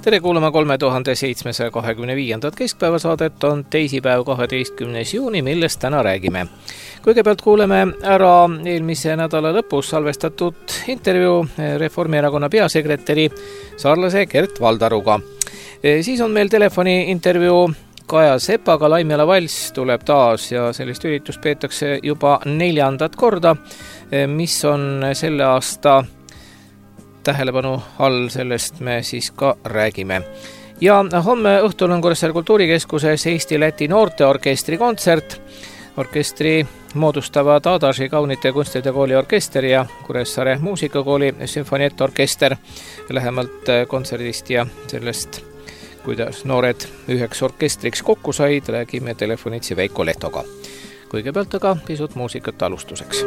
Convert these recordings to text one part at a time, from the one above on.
Tere kuulama 3725. keskpäevasaadet, on teisipäev 12. juuni, millest täna räägime. Kõigepealt kuuleme ära eelmise nädala lõpus salvestatud intervjuu Reformierakonna peasekretäri saarlase Gert Valdaruga. Siis on meil telefoni intervjuu Kaja Sepaga, Laimjala Vals tuleb taas ja sellist üritust peetakse juba 4. korda, mis on selle aasta tähelepanu all, sellest me siis ka räägime. Ja homme õhtul on Kuressaare kultuurikeskuses Eesti-Läti noorteorkestri kontsert. Orkestri moodustavad Adarsi kaunite kunstide kooli orkester ja Kuressaare muusikakooli sümfonietorkester. Lähemalt kontserdist ja sellest, kuidas noored üheks orkestriks kokku said, räägime telefonitsi Veiko Lehtoga. Kõigepealt aga pisut muusikat alustuseks.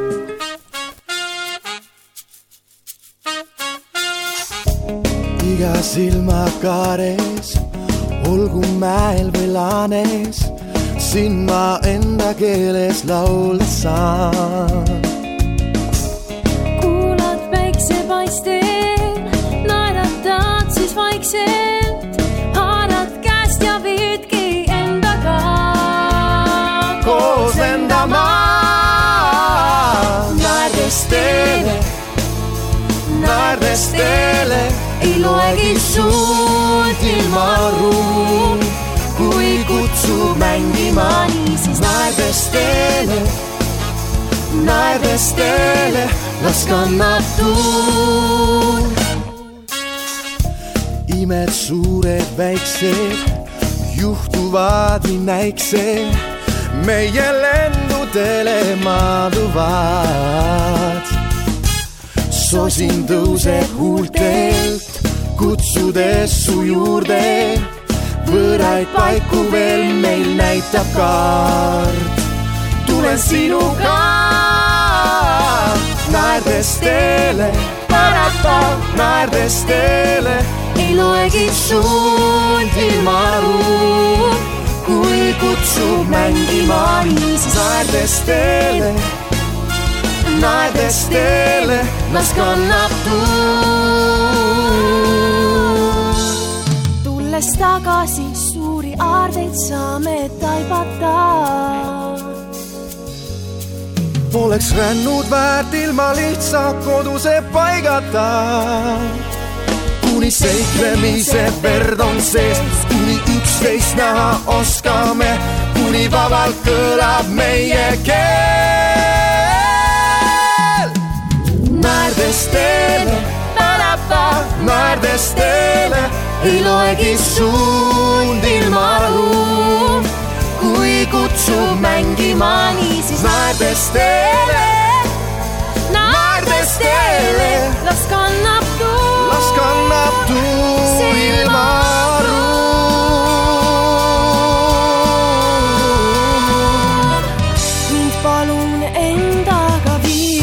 Iga silmakaares, olgu mäel või laanes, siin ma enda keeles laula saan. Kuulad päiksepaistel, naeratad siis vaikselt, haarad käest ja viidki endaga koos lendama. Naerdes teele, ei loegi suud ilma ruum, kui kutsub mängima nii, siis naerdes teele, las kannab tuul. Imed suured väiksed, juhtuvad nii näiksed, meie lendudele maaduvad. Sosin tõuseb huultelt, kutsudes su juurde, võõraid paiku veel meil näitab kaart. Tulen sinuga, naerdes teele, naerdes teele, ei loegi suund ilma ruum, kui kutsub mängima nii, siis naerdes teele, las kannab tuul. Tulles tagasi suuri aardeid saame taibata. Poleks rännud väärt ilma lihtsa koduse paigata. Kuni seiklemise verd on sees, kuni üksteist näha oskame, kuni vabalt kõlab meie keel. Naerdes teele, ei loegi suund ilma ruum, kui kutsub mängima nii, siis naerdes teele, las kannab tuul ilma ruum. Mind palun endaga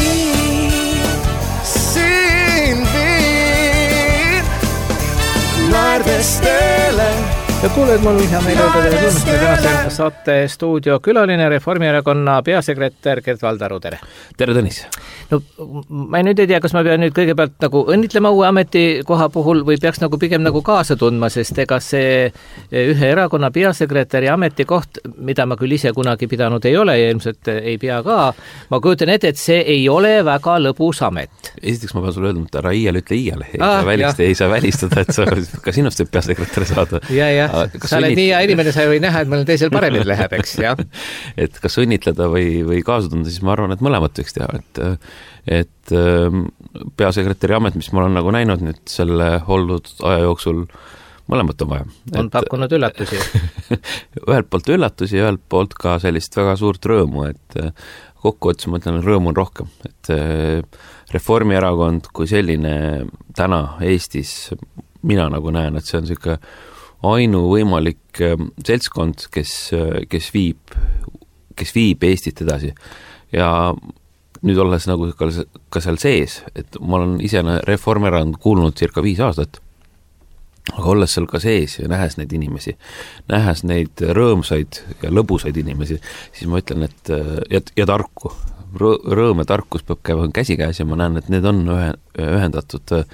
naerdes teele. Ja kuuled, mul hea meel öelda teile tunnustada tänase saate stuudio külaline Reformierakonna peasekretär Gert Valdaru, tere. Tere, Tõnis. No, ma nüüd ei tea, kas ma pean nüüd kõigepealt nagu õnnitlema uue ametikoha puhul või peaks nagu pigem nagu kaasa tundma, sest ega see ühe erakonna peasekretäri ametikoht, mida ma küll ise kunagi pidanud ei ole ja ilmselt ei pea ka, ma kujutan ette, et see ei ole väga lõbus amet. Esiteks ma pean sulle öelda, et ära iial ütle iial. Ei saa välistada, et sa ka sinust võib peasekretär saada. Ja. Sa oled nii hea inimene, sa ei või näha, et meil teisel paremini läheb, eks, jah. Et kas õnnitleda või kaasa tunda, siis ma arvan, et mõlemat võiks teha. Et peasekretäri amet, mis ma olen nagu näinud nüüd selle oldud aja jooksul, mõlemat on vaja. On pakkunud üllatusi. Ühelt poolt üllatusi ja ühelt poolt ka sellist väga suurt rõõmu, et kokkuvõttes ma ütlen, rõõmu on rohkem. Et Reformierakond kui selline täna Eestis, mina nagu näen, et see on selline ainu võimalik seltskond, kes viib Eestit edasi. Ja nüüd olles nagu ka seal sees, et ma olen ise Reformierakond kuulnud circa 5 aastat, aga olles seal ka sees ja nähes neid inimesi, nähes neid rõõmsaid ja lõbusaid inimesi, siis ma ütlen, et ja tarku, rõõm ja tarkus peab käima käsikäes ja ma näen, et need on ühendatud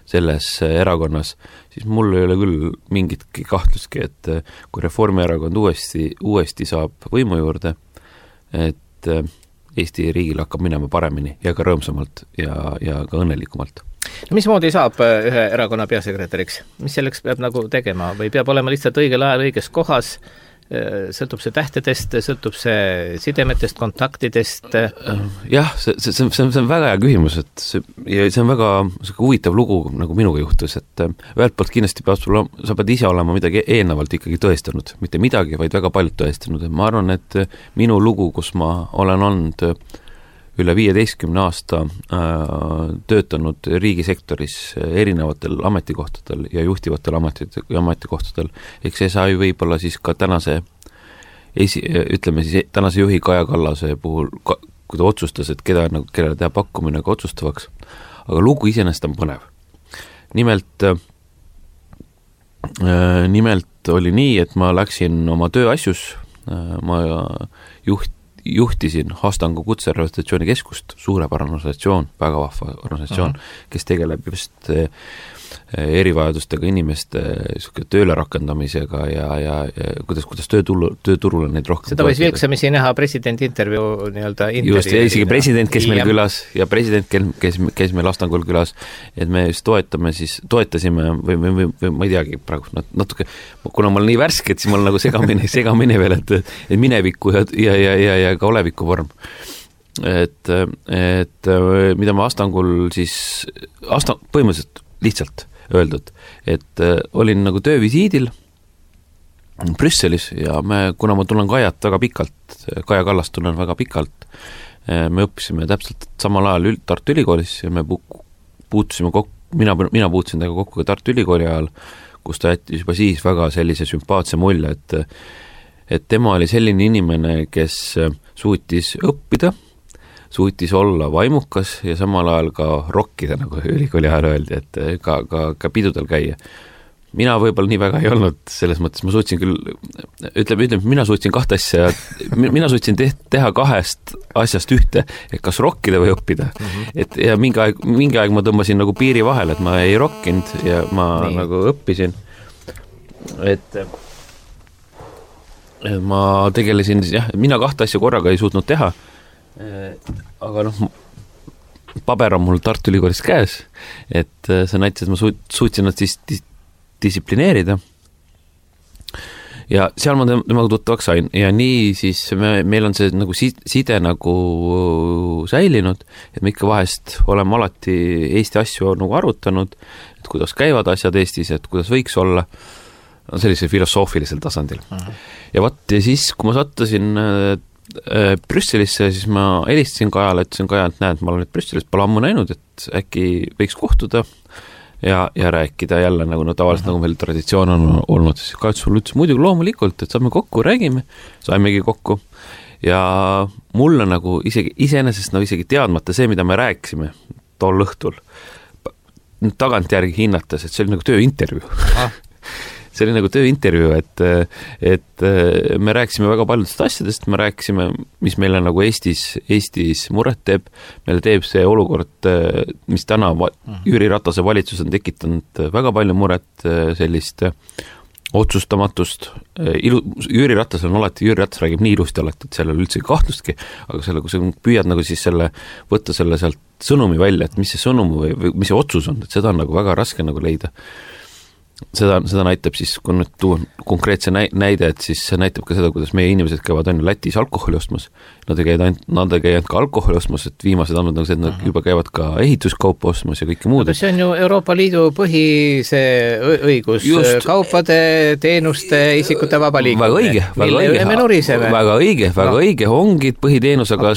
selles erakonnas, siis mul ei ole küll mingitki kahtlustki, et kui Reformierakond uuesti saab võimu juurde, et Eesti riigil hakkab minema paremini ja ka rõõmsamalt ja ka õnnelikumalt. Mismoodi saab ühe erakonna peasekretäriks? Mis selleks peab nagu tegema või peab olema lihtsalt õigel ajal õiges kohas? Sõltub see tähtedest, sõltub see sidemetest, kontaktidest? Jah, see on väga hea küsimus, et see on väga huvitav lugu, nagu minuga juhtus, et ühelt poolt kindlasti sa pead ise olema midagi eelnevalt ikkagi tõestanud, mitte midagi, vaid väga paljud tõestanud. Ma arvan, et minu lugu, kus ma olen olnud üle 15 aasta töötanud riigisektoris erinevatel ametikohtadel ja juhtivatel ametikohtadel, eks see sai võib-olla siis ka tänase juhi Kaja Kallase puhul, kui ta otsustas, et kellele teha pakkumine ka otsustavaks, aga lugu iseenesest on põnev. Nimelt oli nii, et ma läksin oma tööasjus, ma juhtisin Hastangu kutserehabilitatsiooni keskust, suurepärane organisatsioon, väga vahva organisatsioon, kes tegeleb just erivajadustega inimeste tööle rakendamisega ja kuidas tööturule neid rohkem seda võis vilksamisi näha presidendi intervjuu just, ja isegi president, kes meil külas ja president, kes meil Astangul külas, et me just toetasime või ma ei teagi praegu natuke, kuna ma olen nii värske, et siis mul nagu segamini veel, et mineviku ja ka oleviku vorm. Et mida ma Astangul siis põhimõtteliselt lihtsalt öeldud, et olin nagu töövisiidil Brüsselis ja kuna ma tunnen Kajat väga pikalt, Kaja Kallast tunnen väga pikalt, me õppisime täpselt samal ajal Tartu Ülikoolis ja me puutusime mina puutusin temaga kokku ka Tartu Ülikooli ajal, kus ta jättis juba siis väga sellise sümpaatse mulje, et tema oli selline inimene, kes suutis õppida, suutis olla vaimukas ja samal ajal ka rokkida, nagu ülikooli ajal öeldi, et ka pidudel käia. Mina võib-olla nii väga ei olnud selles mõttes, ma suutsin küll, ütleme, mina suutsin mina suutsin teha kahest asjast ühte, et kas rokkida või õppida. Et ja mingi aeg ma tõmbasin nagu piiri vahel, et ma ei rokkinud ja ma nagu õppisin. Et ma tegelesin, mina kahte asja korraga ei suutnud teha, aga paber on mul Tartu Ülikoolist käes, et see näitas, et ma suutsin nad siis distsiplineerida ja seal ma temaga tuttavaks sain ja nii siis meil on see nagu side nagu säilinud, et me ikka vahest oleme alati Eesti asju nagu arutanud, et kuidas käivad asjad Eestis, et kuidas võiks olla sellisel filosoofilisel tasandil. Ja siis, kui ma sattusin Brüsselisse, siis ma helistasin Kajale, ütlesin Kaja, et näed, ma olen nüüd Brüsselis, pole ammu näinud, et äkki võiks kohtuda ja rääkida jälle, nagu tavaliselt nagu meil traditsioon on olnud. Siis Kaja ütles muidugi loomulikult, et saame kokku, räägime, saimegi kokku ja mulle nagu iseenesest isegi teadmata see, mida me rääkisime tol õhtul, tagantjärgi hinnates, et see oli nagu tööintervjuu. See oli nagu tööintervjuu, et me rääkisime väga paljudest asjadest, me rääkisime, mis meile nagu Eestis muret teeb, meile teeb see olukord, mis täna Jüri Ratase valitsus on tekitanud väga palju muret, sellist otsustamatust. Jüri Ratas räägib nii ilusti alati, et seal ei ole üldse kahtlustki, aga kui sa püüad nagu siis võtta selle sealt sõnumi välja, et mis see sõnum või mis see otsus on, et seda on nagu väga raske nagu leida. Seda näitab siis, kui nüüd tuua konkreetse näide, et siis see näitab ka seda, kuidas meie inimesed käivad on Lätis alkoholi ostmas. Nad ei käinud ka alkoholi ostmas, et viimased andmed nagu see, et nad juba käivad ka ehituskaupa ostmas ja kõike muud. See on ju Euroopa Liidu põhise õigus, kaupade, teenuste, isikute vaba liikumine. Väga õige, ongi põhiteenus, aga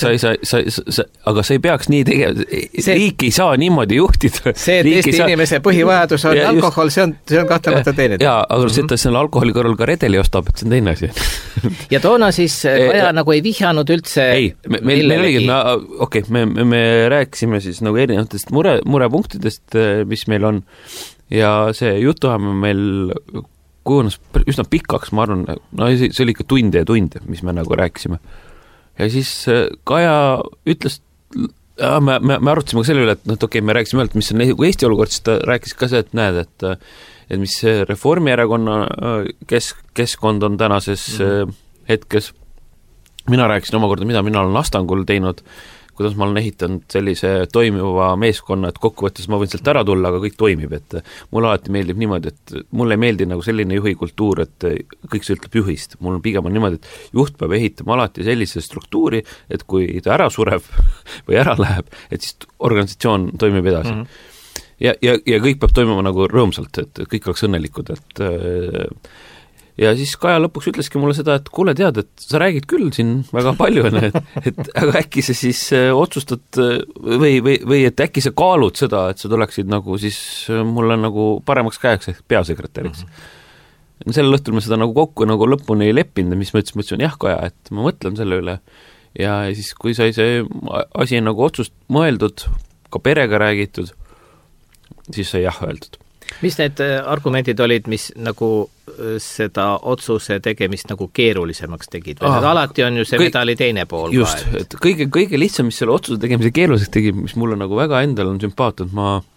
aga sa ei peaks nii tegema, riik ei saa niimoodi juhtida. See, et Eesti inimese põhivajadus on alkohol, see on kahtlemata teine. Jaa, aga see, et selle alkoholi kõrval ka redeli ostab, et see on teine asi. Ja toona siis Kaja nagu ei vihjanud üldse meil oligi, me rääkisime siis nagu erinevatest murepunktidest, mis meil on ja see jutuajamine meil kujunes üsna pikaks, ma arvan, see oli ikka tunde ja tunde, mis me nagu rääkisime. Ja siis Kaja ütles Me arutasime ka selle üle, et okei, me rääkisime üle, et mis on Eesti olukord, siis ta rääkis ka see, et näed, et mis Reformierakonna keskkond on tänases hetkes. Mina rääkisin omakorda, mida mina olen Astangul teinud, kuidas ma olen ehitanud sellise toimiva meeskonna, et kokkuvõttes ma võin sealt ära tulla, aga kõik toimib, et mulle alati meeldib niimoodi, et mulle ei meeldi nagu selline juhikultuur, et kõik sõltub juhist. Mul pigem on niimoodi, et juht peab ehitama alati sellise struktuuri, et kui ta ära sureb või ära läheb, et siis organisatsioon toimib edasi. Ja kõik peab toimuma nagu rõõmsalt, et kõik oleks õnnelikud, et ja siis Kaja lõpuks ütleski mulle seda, et kuule tead, et sa räägid küll siin väga palju, et aga äkki sa siis otsustad või et äkki sa kaalud seda, et sa tuleksid nagu siis mulle nagu paremaks käeks ehk peasekretäriks. Sellel õhtul me seda nagu kokku nagu lõpuni ei leppinud, mis ma ütlesin, jah Kaja, et ma mõtlen selle üle ja siis kui sai see asi nagu otsust mõeldud, ka perega räägitud, siis sai jah öeldud. Mis need argumendid olid, mis nagu seda otsuse tegemist nagu keerulisemaks tegid? Alati on ju see medali teine pool. Just, et kõige lihtsam, mis selle otsuse tegemise keeruliseks tegi, mis mulle nagu väga endal on sümpaat,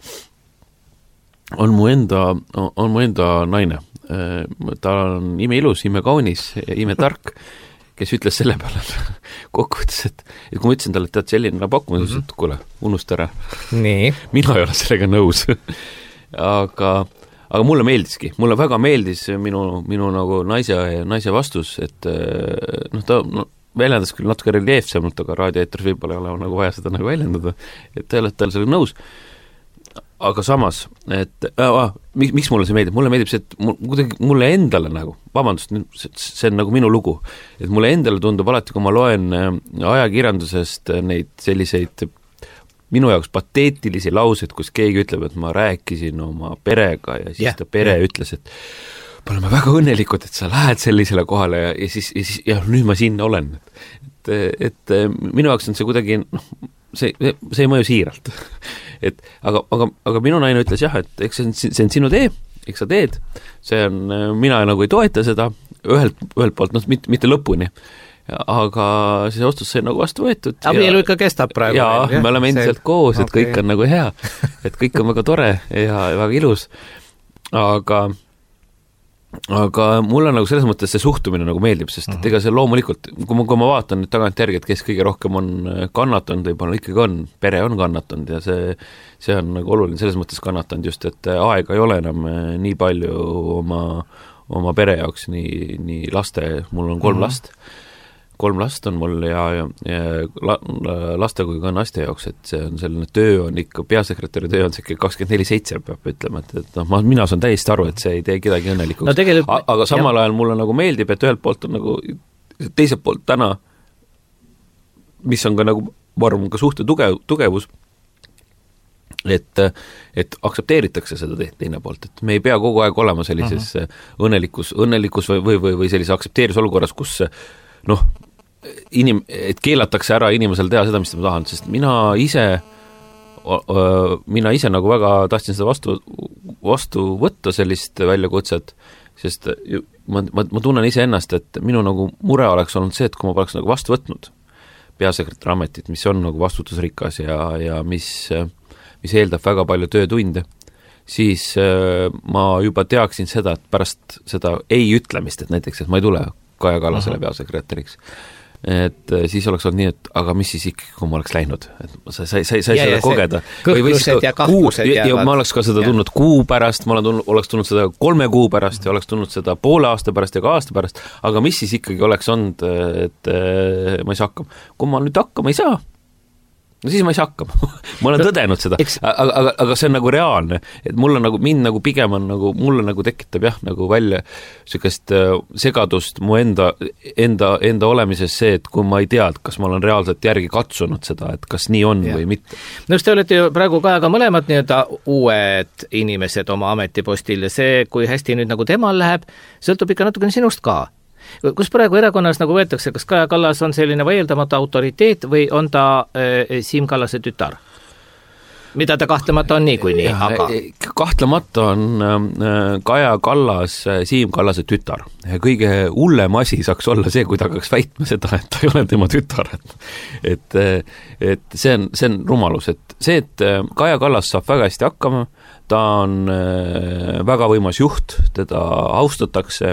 on mu enda naine. Ta on imeilus, imekaunis, imetark, kes ütles selle peale kokkuvõttes, et kui ma ütlesin talle, et tead selline pakkumus, et kuule, unusta ära. Nii. Mina ei ole sellega nõus. Aga mulle meeldiski, mulle väga meeldis minu nagu naise vastus, et ta väljendas küll natuke reljeefsemalt, aga raadioeetris võib-olla ei ole nagu vaja seda nagu väljendada, et ta ei ole sellega nõus. Aga samas, et miks mulle see meeldib? Mulle meeldib see, et mulle endale nagu, vabandust, see on nagu minu lugu, et mulle endale tundub alati, kui ma loen ajakirjandusest neid selliseid minu jaoks pateetilisi lauseid, kus keegi ütleb, et ma rääkisin oma perega ja siis ta pere ütles, et me oleme väga õnnelikud, et sa lähed sellisele kohale ja siis nüüd ma siin olen. Et minu jaoks on see kuidagi, see ei mõju siiralt. Aga minu naine ütles jah, et eks see on sinu tee, eks sa teed, see on, mina nagu ei toeta seda ühelt poolt, mitte lõpuni. Aga see otsus sai nagu vastu võetud. Abielu ikka kestab praegu. Jaa, me oleme endiselt koos, et kõik on nagu hea, et kõik on väga tore ja väga ilus. Aga mulle nagu selles mõttes see suhtumine nagu meeldib, sest et ega see loomulikult, kui ma vaatan nüüd tagant järgi, et kes kõige rohkem on kannatanud, võib-olla ikkagi on, pere on kannatanud ja see on nagu oluline selles mõttes kannatanud just, et aega ei ole enam nii palju oma pere jaoks, nii laste, mul on 3 last. 3 last on mul ja laste kui ka naiste jaoks, et see on selline töö on ikka, peasekretäri töö on see 24/7 peab ütlema, et mina saan täiesti aru, et see ei tee kedagi õnnelikuks. No aga samal ajal mulle nagu meeldib, et ühelt poolt on nagu, teiselt poolt täna, mis on ka nagu, ma arvan, ka suhte tugevus, et aktsepteeritakse seda teine poolt, et me ei pea kogu aeg olema sellises õnnelikkus või sellise aktsepteerimisolukorras, kus et keelatakse ära inimesel teha seda, mis ta tahan, sest mina ise nagu väga tahtsin seda vastu võtta sellist väljakutset, sest ma tunnen ise ennast, et minu nagu mure oleks olnud see, et kui ma poleks nagu vastu võtnud peasekretäri ametit, mis on nagu vastutusrikas ja mis eeldab väga palju töötunde, siis ma juba teaksin seda, et pärast seda ei ütlemist, et näiteks, et ma ei tule Kaja Kallasele peasekretäriks. Et siis oleks olnud nii, et aga mis siis ikkagi, kui ma oleks läinud, et sa sai seda kogeda. Kõhklused ja kahvused ja ma oleks ka seda tulnud kuu pärast, ma oleks tulnud seda 3 kuu pärast ja oleks tulnud seda poole aasta pärast ja ka aasta pärast, aga mis siis ikkagi oleks olnud, et ma ei saa hakkama. Kui ma nüüd hakkama ei saa, no siis ma ei saa hakkama. Ma olen tõdenud seda, aga see on nagu reaalne, et mulle nagu, mind nagu pigem on nagu, mulle nagu tekitab jah, nagu välja sellist segadust mu enda olemises see, et kui ma ei tea, et kas ma olen reaalselt järgi katsunud seda, et kas nii on või mitte. No te olete ju praegu Kajaga mõlemad nii-öelda uued inimesed oma ametipostil ja see, kui hästi nüüd nagu temal läheb, sõltub ikka natuke sinust ka. Kus praegu erakonnas nagu võetakse, kas Kaja Kallas on selline vaieldamatu autoriteet või on ta Siim Kallase tütar? mida ta kahtlemata on niikuinii, aga... Kahtlemata on Kaja Kallas Siim Kallase tütar. Kõige hullem asi saaks olla see, kui ta hakkaks väitma seda, et ta ei ole tema tütar. Et see on rumalus. Et see, et Kaja Kallas saab väga hästi hakkama, ta on väga võimas juht, teda austatakse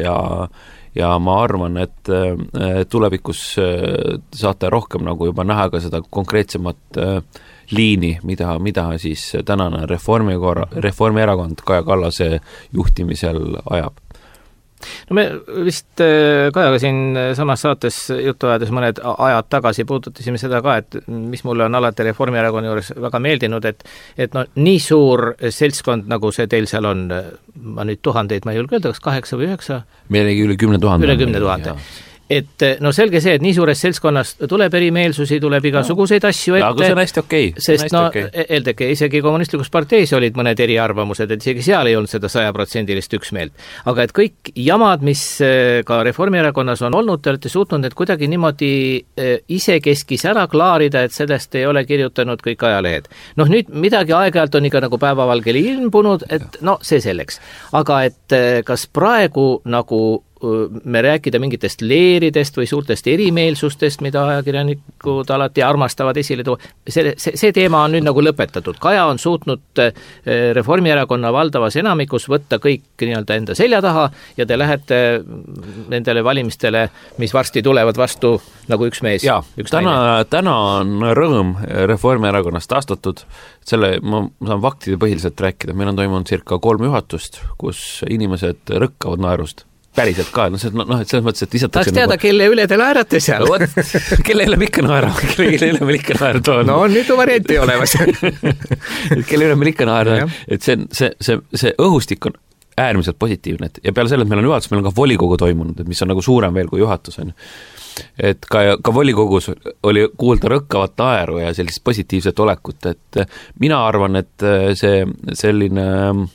ja ma arvan, et tulevikus saate rohkem nagu juba näha ka seda konkreetsemat liini, mida siis tänane Reformierakond Kaja Kallase juhtimisel ajab. No me vist Kajaga siin samas saates juttu ajades mõned ajad tagasi puudutasime seda ka, et mis mulle on alati Reformierakonna juures väga meeldinud, et no nii suur seltskond, nagu see teil seal on, ma nüüd tuhandeid, ma ei julge öelda, kas 8 või 9? Meilegi üle 10 000. Üle 10 000. Et no selge see, et nii suures seltskonnas tuleb erimeelsusi, tuleb igasuguseid asju ette. Aga see on hästi okei. Sest eeldake, isegi kommunistlikus parteis olid mõned eriarvamused, et isegi seal ei olnud seda 100% üksmeelt. Aga et kõik jamad, mis ka Reformierakonnas on olnud, te olete suutnud need kuidagi niimoodi isekeskis ära klaarida, et sellest ei ole kirjutanud kõik ajalehed. Noh, nüüd midagi aeg-ajalt on ikka nagu päevavalgel ilmbunud, et no see selleks. Aga et kas praegu nagu me rääkida mingitest leeridest või suurtest erimeelsustest, mida ajakirjanikud alati armastavad esile tuua. See teema on nüüd nagu lõpetatud. Kaja on suutnud Reformierakonna valdavas enamikus võtta kõik nii-öelda enda selja taha ja te lähete nendele valimistele, mis varsti tulevad vastu nagu üks mees. Ja, täna on rõõm Reformierakonnast taastatud. Ma saan faktide põhiliselt rääkida. Meil on toimunud circa 3 juhatust, kus inimesed rõkkavad naerust. Päriselt ka, et selles mõttes, et tahaks teada, kelle üle te naerate seal? Kelle üle me ikka naera? Kelle üle me ikka naerda on? No nüüd on varianti olemas. Kelle üle me ikka naerda? Et see õhustik on äärmiselt positiivne. Ja peale selle, et meil on juhatus, meil on ka volikogu toimunud, mis on nagu suurem veel kui juhatus. Et ka volikogus oli kuulda rõkkavat naeru ja sellist positiivset olekut. Et mina arvan, et see selline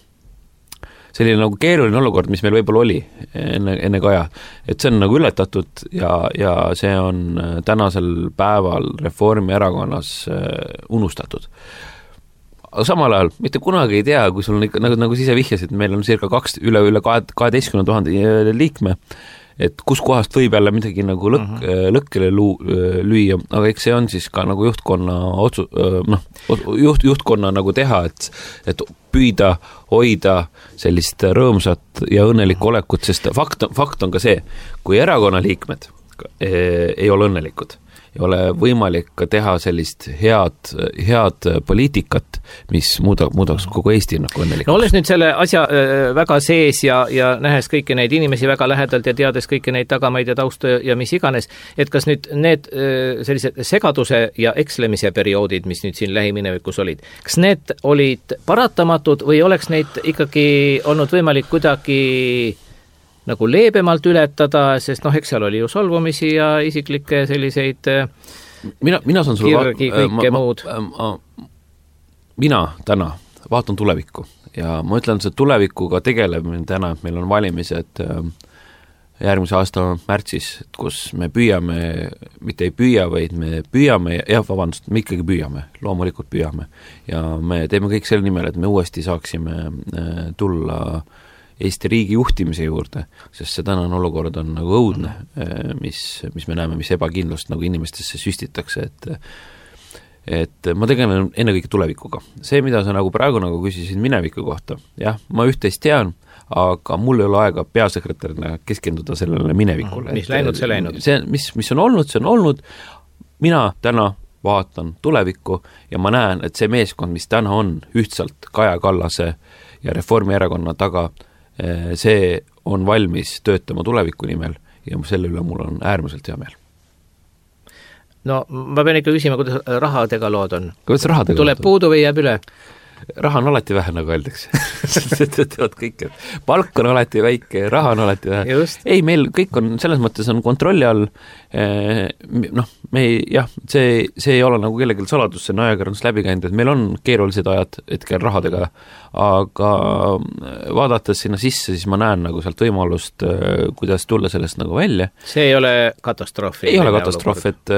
nagu keeruline olukord, mis meil võib-olla oli enne Kaja, et see on nagu ületatud ja see on tänasel päeval Reformierakonnas unustatud. Aga samal ajal, mitte kunagi ei tea, kui sul on ikka, nagu sise vihjasid, meil on circa üle 12 000 liikme, et kus kohast võib jälle midagi nagu lõkkele lüüa, aga eks see on siis ka nagu juhtkonna nagu teha, et püüda hoida sellist rõõmsat ja õnnelikku olekut, sest fakt on ka see, kui erakonna liikmed ei ole õnnelikud, ei ole võimalik ka teha sellist head poliitikat, mis muudaks kogu Eesti nagu õnnelikuks. No olles nüüd selle asja väga sees ja nähes kõiki neid inimesi väga lähedalt ja teades kõiki neid tagamaid ja tausta ja mis iganes, et kas nüüd need sellised segaduse ja ekslemise perioodid, mis nüüd siin lähiminevikus olid, kas need olid paratamatud või oleks neid ikkagi olnud võimalik kuidagi nagu leebemalt ületada, sest eks seal oli ju solvumisi ja isiklikke selliseid mina saan kirgi, kõike muud. Mina täna vaatan tulevikku ja ma ütlen, see tulevikuga tegeleb täna, et meil on valimised järgmise aasta märtsis, kus me püüame, mitte ei püüa, vaid me püüame, me ikkagi püüame, loomulikult püüame ja me teeme kõik selle nimel, et me uuesti saaksime tulla Eesti riigi juhtimise juurde, sest see tänane olukord on nagu õudne, mis me näeme, mis ebakindlust nagu inimestesse süstitakse, et ma tegelen ennekõike tulevikuga. See, mida sa nagu praegu nagu küsisid mineviku kohta, jah, ma üht-teist tean, aga mul ei ole aega peasekretärina keskenduda sellele minevikule. Mis läinud, see läinud. Mis on olnud, mina täna vaatan tulevikku ja ma näen, et see meeskond, mis täna on ühtsalt Kaja Kallase ja Reformierakonna taga, see on valmis töötama tuleviku nimel ja selle üle mul on äärmiselt hea meel. No ma pean ikka küsima, kuidas rahadega lood on? Kuidas rahadega tuleb puudu või jääb üle? raha on alati vähe, nagu öeldakse. Tead kõik, et palk on alati väike, raha on alati vähe. Ei, meil kõik on, selles mõttes on kontrolli all, see ei ole nagu kellelgi saladus, see on ajakirjandus läbi käinud, et meil on keerulised ajad hetkel rahadega, aga vaadates sinna sisse, siis ma näen nagu sealt võimalust, kuidas tulla sellest nagu välja. See ei ole katastroof. Ei ole katastroof, et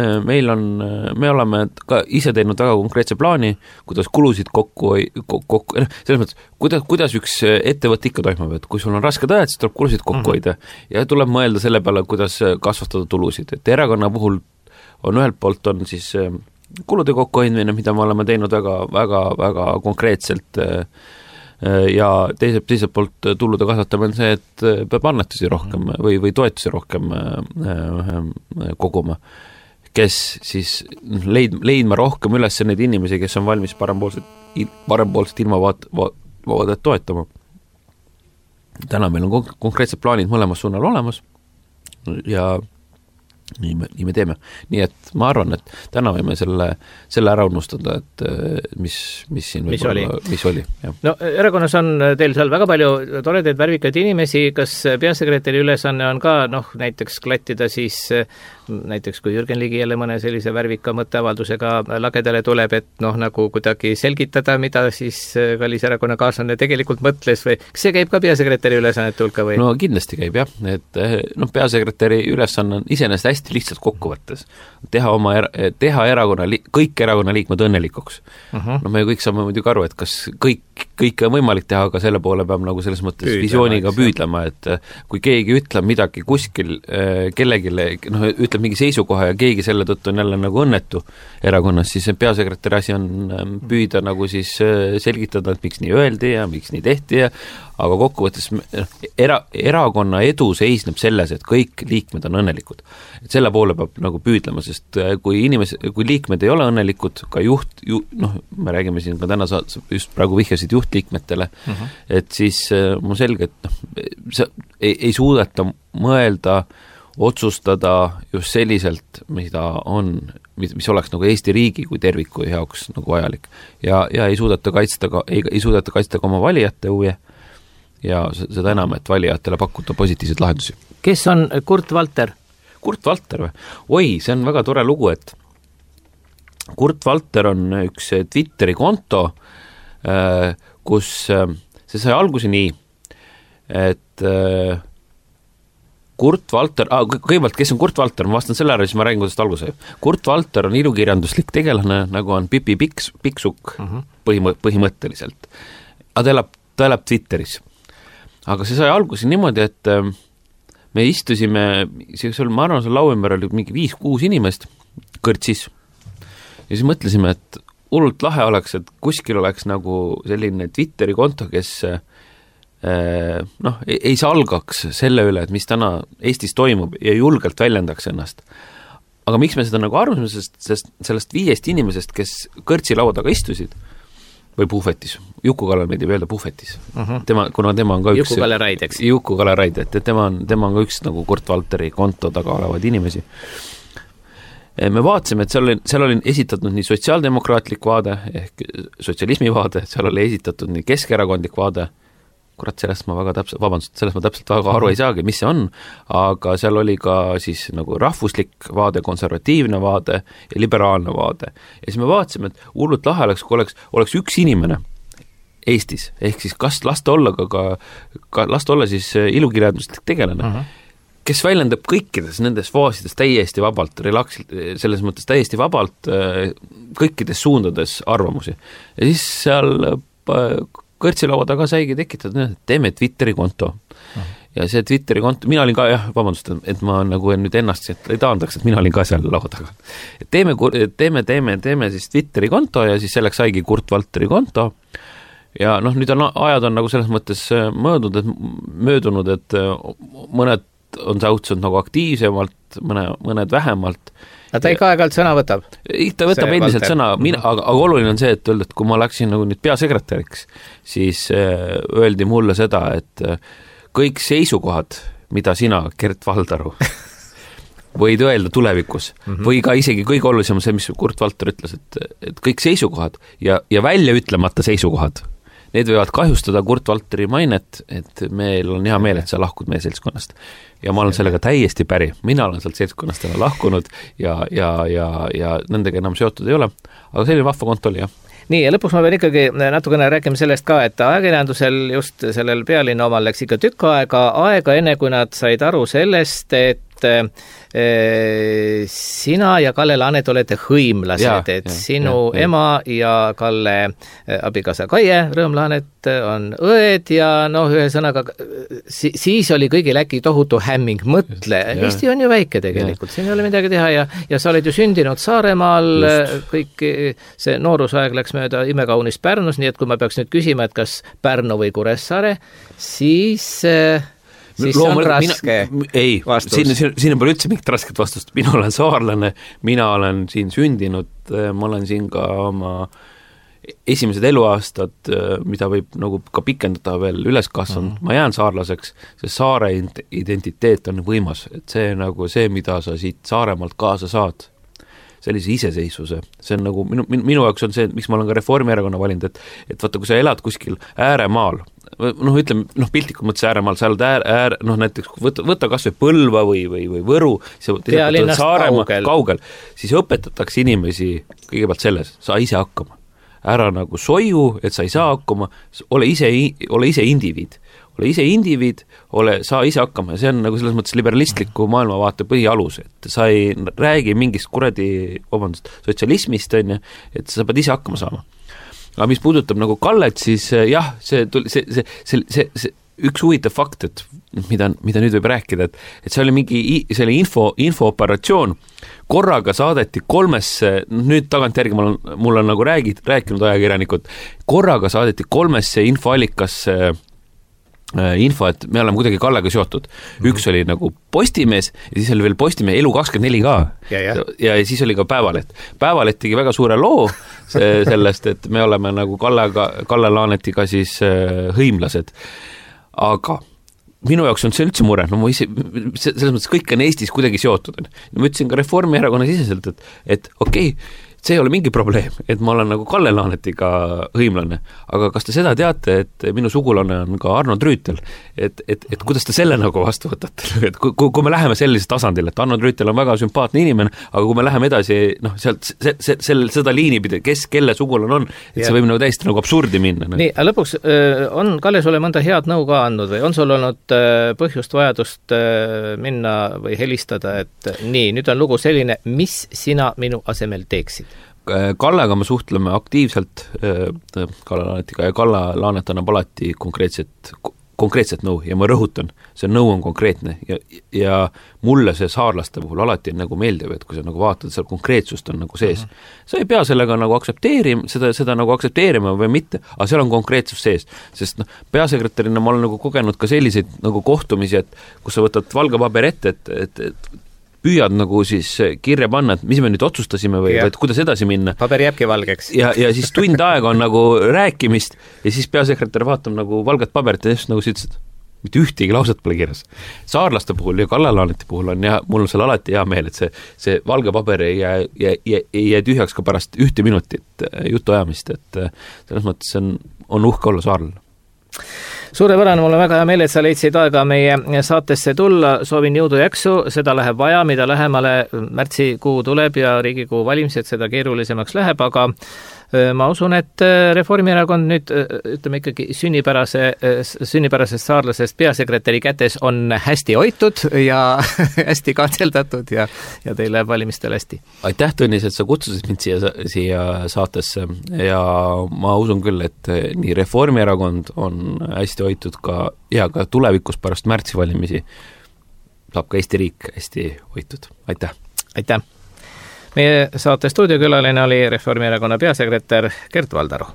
me oleme ka ise teinud väga konkreetse plaani, kuidas kulusid kokku, selles mõttes, kuidas üks ettevõte ikka toimub, et kui sul on rasked ajad, siis tuleb kulusid kokku hoida ja tuleb mõelda selle peale, kuidas kasvatada tulusid, et erakonna puhul on ühelt poolt on siis kulude kokkuhoidmine, mida me oleme teinud väga konkreetselt ja teiselt poolt tulude kasvatamine on see, et peab annetusi rohkem või toetusi rohkem koguma, kes siis leidma rohkem üles neid inimesi, kes on valmis parempoolset ilmavaadet toetama. Täna meil on konkreetsed plaanid mõlemas suunal olemas ja nii me teeme. Nii et ma arvan, et täna võime selle ära unustada, et mis siin mis oli. Jah. No erakonnas on teil seal väga palju toredaid värvikaid inimesi, kas peasekretäri ülesanne on ka näiteks klattida siis näiteks kui Jürgen Ligi jälle mõne sellise värvika mõtteavaldusega lagedale tuleb, et nagu kuidagi selgitada, mida siis kallis erakonnakaaslane tegelikult mõtles või kas see käib ka peasekretäri ülesannete hulka või? No kindlasti käib jah, et peasekretäri ülesanne on iseenesest hästi lihtsalt kokkuvõttes teha kõik erakonna liikmed õnnelikuks. Me kõik saame muidugi aru, et kas kõik on võimalik teha, aga selle poole peab nagu selles mõttes visiooniga püüdlema, et kui keegi ütleb midagi kuskil kellegile, ütleb mingi seisukoha ja keegi selle tõttu on jälle nagu õnnetu erakonnas, siis peasekretäri asi on püüda nagu siis selgitada, et miks nii öeldi ja miks nii tehti aga kokkuvõttes erakonna edu seisneb selles, et kõik liikmed on õnnelikud. Et selle poole peab nagu püüdlema, sest kui liikmed ei ole õnnelikud, ka me räägime siin ka täna just praegu vihjasid juhtliikmetele, et siis on selge, et ei suudeta mõelda, otsustada just selliselt, mis oleks nagu Eesti riigi kui terviku jaoks nagu vajalik. Ja ei suudeta kaitsta ka oma valijate huve ja seda enam, et valijatele pakkuda positiivseid lahendusi. Kes on Kurt Valter? Kurt Valter või? Oi, see on väga tore lugu, et Kurt Valter on üks Twitteri konto, kus see sai alguse nii, et Kurt Valter, kõigepealt, kes on Kurt Valter, ma vastan selle ära, siis ma räägin, kuidas alguse. Kurt Valter on ilukirjanduslik tegelane, nagu on Pipi Piksuk põhimõtteliselt. Aga ta elab Twitteris. Aga see sai alguse niimoodi, et me istusime, ma arvan, seal laua ümber oli mingi 5-6 inimest kõrtsis. Ja siis mõtlesime, et hullult lahe oleks, et kuskil oleks nagu selline Twitteri konto, kes ei salgaks selle üle, et mis täna Eestis toimub ja julgelt väljendaks ennast. Aga miks me seda nagu arvasime, sest sellest 5 inimesest, kes kõrtsi laua taga istusid, või puhvetis, Juku-Kalle meeldib öelda puhvetis. Kuna tema on ka üks Juku-Kalle Raid, et tema on ka üks nagu Kurt Valteri konto taga olevad inimesi. Me vaatasime, et seal oli esitatud nii sotsiaaldemokraatlik vaade ehk sotsialismi vaade, seal oli esitatud nii keskerakondlik vaade, kurat, sellest ma täpselt väga aru ei saagi, mis see on, aga seal oli ka siis nagu rahvuslik vaade, konservatiivne vaade ja liberaalne vaade. Ja siis me vaatasime, et hullult lahe oleks üks inimene Eestis, ehk siis kas lasta olla siis ilukirjanduslik tegelane, kes väljendab kõikides nendes faasides täiesti vabalt, selles mõttes täiesti vabalt kõikides suundades arvamusi. Ja siis seal kõrtsilaua taga saigi tekitada, et teeme Twitteri konto. Ja see Twitteri konto, mina olin ka, vabandust, et ma nagu nüüd ennast ei taandaks, et mina olin ka seal laua taga. Teeme siis Twitteri konto ja siis selleks saigi Kurt Valteri konto. Ja nüüd ajad on nagu selles mõttes möödunud, et mõned on säutsunud nagu aktiivsemalt, mõned vähemalt. Ta ikka aeg-ajalt sõna võtab? Ta võtab endiselt sõna, aga oluline on see, et kui ma läksin nagu nüüd peasekretäriks, siis öeldi mulle seda, et kõik seisukohad, mida sina, Gert Valdaru, võid öelda tulevikus või ka isegi kõige olulisem see, mis Kurt Valter ütles, et kõik seisukohad ja välja ütlemata seisukohad, need võivad kahjustada Kurt Valteri mainet, et meil on hea meel, et sa lahkud meie seltskonnast. Ja ma olen sellega täiesti päri. Mina olen sealt seltskonnast lahkunud ja nendega enam seotud ei ole. Aga selline vahva konto oli, jah. Nii, ja lõpuks ma pean ikkagi natukene rääkima sellest ka, et ajakirjandusel just sellel pealinna omal läks ikka tükk aega enne, kui nad said aru sellest, et sina ja Kalle Laanet olete hõimlased, sinu ema ja Kalle abikaasa Kaie Rõõm Laanet on õed ja ühe sõnaga siis oli kõigil äkki tohutu hämming. Mõtle, Eesti on ju väike tegelikult, siin ei ole midagi teha ja sa oled ju sündinud Saaremaal, kõik see noorusaeg läks mööda imekaunis Pärnus, nii et kui ma peaks nüüd küsima, et kas Pärnu või Kuressaare, siis on raske vastus. Siin pole üldse mingit rasket vastust. Mina olen saarlane, mina olen siin sündinud, ma olen siin ka oma esimesed eluaastad, mida võib nagu ka pikendada veel üles kasvanud. Ma jään saarlaseks, see saare identiteet on võimas, et see nagu see, mida sa siit Saaremaalt kaasa saad, sellise iseseisvuse. See on nagu, minu jaoks on see, miks ma olen ka Reformierakonna valinud, et vaata, kui sa elad kuskil ääremaal, ütleme, piltlikult mõttes ääremaal, sa oled näiteks võta kas või Põlva või Võru, pealinnast kaugel, siis õpetatakse inimesi kõigepealt selles, sa ise hakkama. Ära nagu soiu, et sa ei saa hakkama, ole ise indiviid. Ole ise indiviid, saa ise hakkama. See on nagu selles mõttes liberalistliku maailmavaate põhialus, et sa ei räägi mingist sotsialismist, et sa pead ise hakkama saama. Aga mis puudutab nagu Kallet, siis jah, see üks huvitav fakt, et mida nüüd võib rääkida, et see oli see oli infooperatsioon, korraga saadeti 3, nüüd tagantjärgi mul on nagu rääkinud ajakirjanikud, korraga saadeti 3 infoallikasse info, et me oleme kuidagi Kallega seotud. Üks oli nagu Postimees ja siis oli veel Postimees Elu24 ka. Ja siis oli ka Päevaleht. Päevaleht tegi väga suure loo sellest, et me oleme nagu Kalle Laanetiga siis hõimlased. Aga minu jaoks on see üldse mure, selles mõttes kõik on Eestis kuidagi seotud. Ma ütlesin ka Reformierakonna siseselt, et okei, see ei ole mingi probleem, et ma olen nagu Kalle Laanetiga hõimlane, aga kas te seda teate, et minu sugulane on ka Arno Trüütel, et kuidas te selle nagu vastu võtate, et kui me läheme sellise tasandil, et Arno Trüütel on väga sümpaatne inimene, aga kui me läheme edasi, sealt seda liini pidi, kes kelle sugulane on, et see võib nagu täiesti nagu absurdi minna. Nii, lõpuks on Kalle sulle mõnda head nõu ka andnud või on sul olnud põhjust, vajadust minna või helistada, et nii, nüüd on lugu selline, mis sina minu asemel teeksid? Kallega me suhtleme aktiivselt Kalle Laanetiga ja Kalle Laanet annab alati konkreetset nõu ja ma rõhutan, see nõu on konkreetne ja mulle see saarlaste puhul alati on nagu meeldiv, et kui sa nagu vaatad, seal konkreetsust on nagu sees. Sa ei pea sellega nagu seda nagu aktsepteerima või mitte, aga seal on konkreetsus sees, sest peasekretärina ma olen nagu kogenud ka selliseid nagu kohtumisi, et kus sa võtad valge paber ette, et püüad nagu siis kirja panna, et mis me nüüd otsustasime või et kuidas edasi minna. Paber jääbki valgeks. Ja siis tund aega on nagu rääkimist ja siis peasekretär vaatab nagu valget paberit ja siis nagu ütlesid, mitte ühtegi lauset pole kirjas. Saarlaste puhul ja Kalle Laaneti puhul on mul on seal alati hea meel, et see valge paber ei jää tühjaks ka pärast 1 minutit jutuajamist, et selles mõttes on uhke olla saarlane. Suurepärane, mul on väga hea meel, et sa leidsid aega meie saatesse tulla, soovin jõudu jaksu, seda läheb vaja, mida lähemale märtsikuu tuleb ja Riigikogu valimised, seda keerulisemaks läheb, aga ma usun, et Reformierakond nüüd, ütleme ikkagi sünnipärasest saarlasest peasekretäri kätes on hästi hoitud ja hästi katseldatud ja teil läheb valimistel hästi. Aitäh, Tõnis, et sa kutsusid mind siia saatesse ja ma usun küll, et nii Reformierakond on hästi hoitud ka tulevikus pärast märtsivalimisi saab ka Eesti riik hästi hoitud. Aitäh! Aitäh! Meie saate stuudiokülaline oli Reformierakonna peasekretär Gert Valdaru.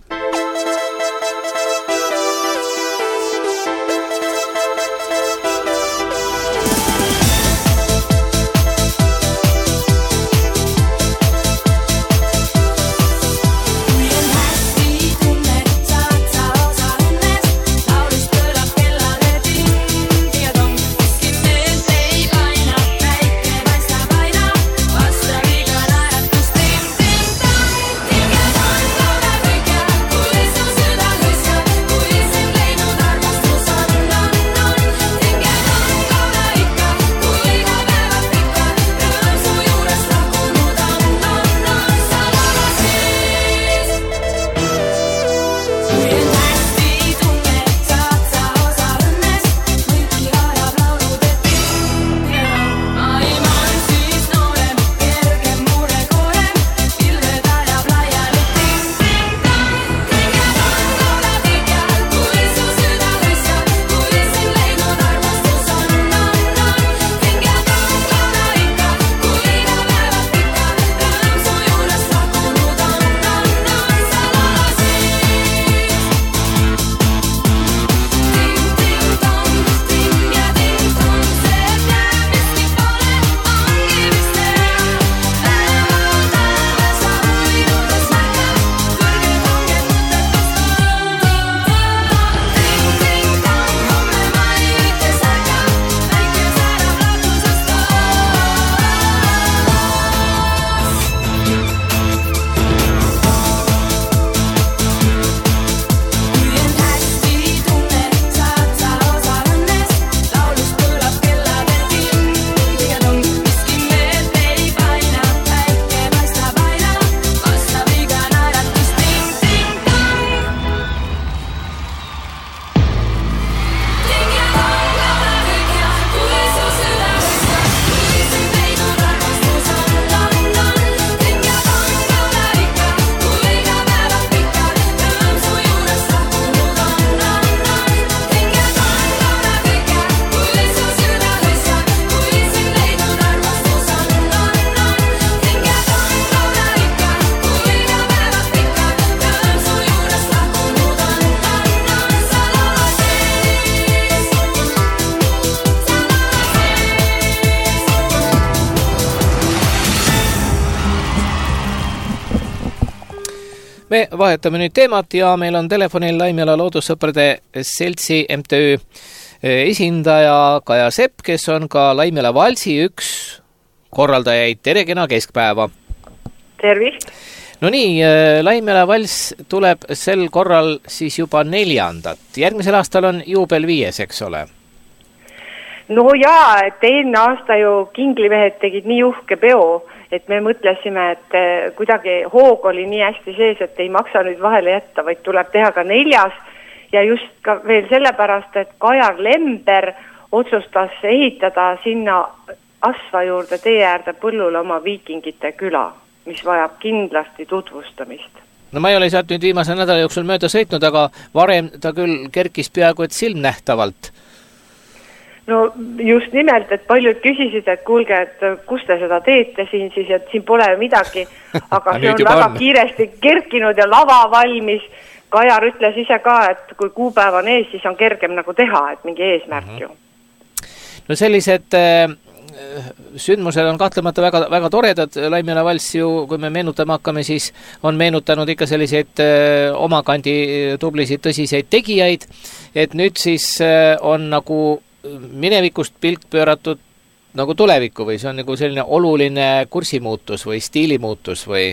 Me vahetame nüüd teemat ja meil on telefonil Laimjala Loodussõprade Seltsi MTÜ esindaja Kaja Sepp, kes on ka Laimjala valsi üks korraldajaid. Tere kena keskpäeva! Tervist! No nii, Laimjala vals tuleb sel korral siis juba 4. Järgmisel aastal on juubel 5, eks ole? No jaa, et eelmine aasta ju Kinglimehed tegid nii uhke peo, et me mõtlesime, et kuidagi hoog oli nii hästi sees, et ei maksa nüüd vahele jätta, vaid tuleb teha ka 4. ja just ka veel sellepärast, et Kajar Lember otsustas ehitada sinna Asva juurde tee äärde põllule oma viikingite küla, mis vajab kindlasti tutvustamist. No ma ei ole sealt nüüd viimase nädala jooksul mööda sõitnud, aga varem ta küll kerkis peaaegu et silmnähtavalt. No just nimelt, et paljud küsisid, et kuulge, et kus te seda teete siin siis, et siin pole midagi, aga see on väga kiiresti kerkinud ja lava valmis. Kajar ütles ise ka, et kui kuupäev on ees, siis on kergem nagu teha, et mingi eesmärk ju. No sellised sündmused on kahtlemata väga, väga toredad. Laimjala vals ju, kui me meenutama hakkame, siis on meenutanud ikka selliseid oma kandi tublisid tõsiseid tegijaid, et nüüd siis on nagu minevikust pilk pööratud nagu tulevikku või see on nagu selline oluline kursimuutus või stiilimuutus või?